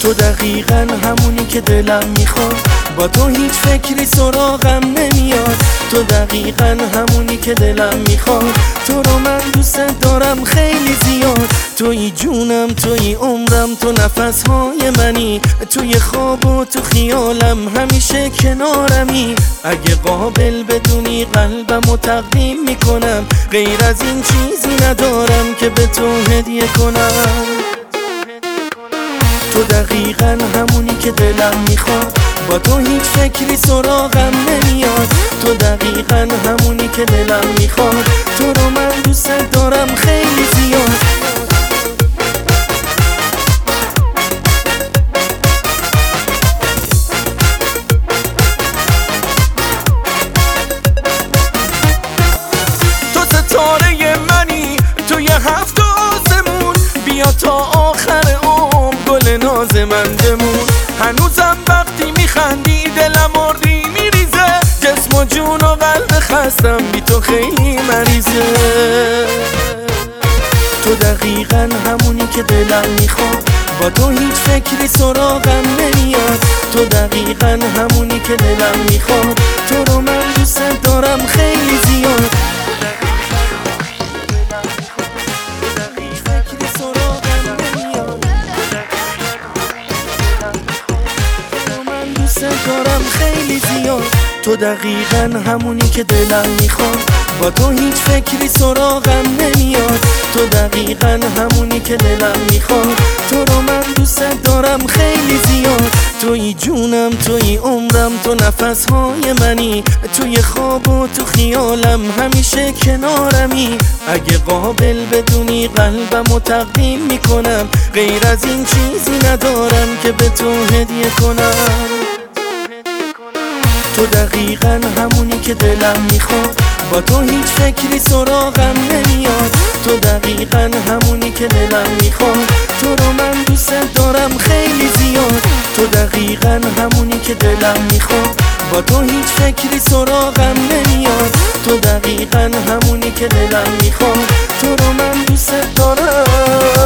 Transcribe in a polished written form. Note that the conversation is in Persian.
تو دقیقاً همونی که دلم میخواد، با تو هیچ فکری سراغم نمیاد. تو دقیقاً همونی که دلم میخواد، تو رو من دوست دارم خیلی زیاد. توی جونم، توی عمرم، تو نفسهای منی، توی خواب و تو خیالم همیشه کنارمی. اگه قابل بدونی قلبم و تقدیم میکنم، غیر از این چیزی ندارم که به تو هدیه کنم. تو دقیقاً همونی که دلم میخواد، با تو هیچ فکری سراغم نمیاد. تو دقیقاً همونی که دلم میخواد، تو رو من دوست دارم خیلی زیاد. تو ستاره منی توی هفت آسمون، بیا تا آخر عمر گل ناز من بمون. هنوزم وقتی میخندی دلم آردی میریزه، جسم و جون و قلب خستم بی تو خیلی مریضه. تو دقیقاً همونی که دلم میخواد، با تو هیچ فکری سراغم نمیاد. تو دقیقاً همونی که دلم میخواد، تو رو من دوست دارم خیلی زیاد. دارم خیلی زیاد. تو دقیقاً همونی که دلم میخواد، با تو هیچ فکری سراغم نمیاد. تو دقیقاً همونی که دلم میخواد، تو رو من دوست دارم خیلی زیاد. توی جونم، توی عمرم، تو نفسهای منی، توی خواب و تو خیالم همیشه کنارمی. اگه قابل بدونی قلبم و تقدیم میکنم، غیر از این چیزی ندارم که به تو هدیه کنم. تو دقیقاً همونی که دلم میخواد، با تو هیچ فکری سراغم نمیاد. تو دقیقاً همونی که دلم میخواد، تو رو من دوست دارم خیلی زیاد. تو دقیقاً همونی که دلم میخواد، با تو هیچ فکری سراغم نمیاد. تو دقیقاً همونی که دلم میخواد، تو رو من دوست دارم.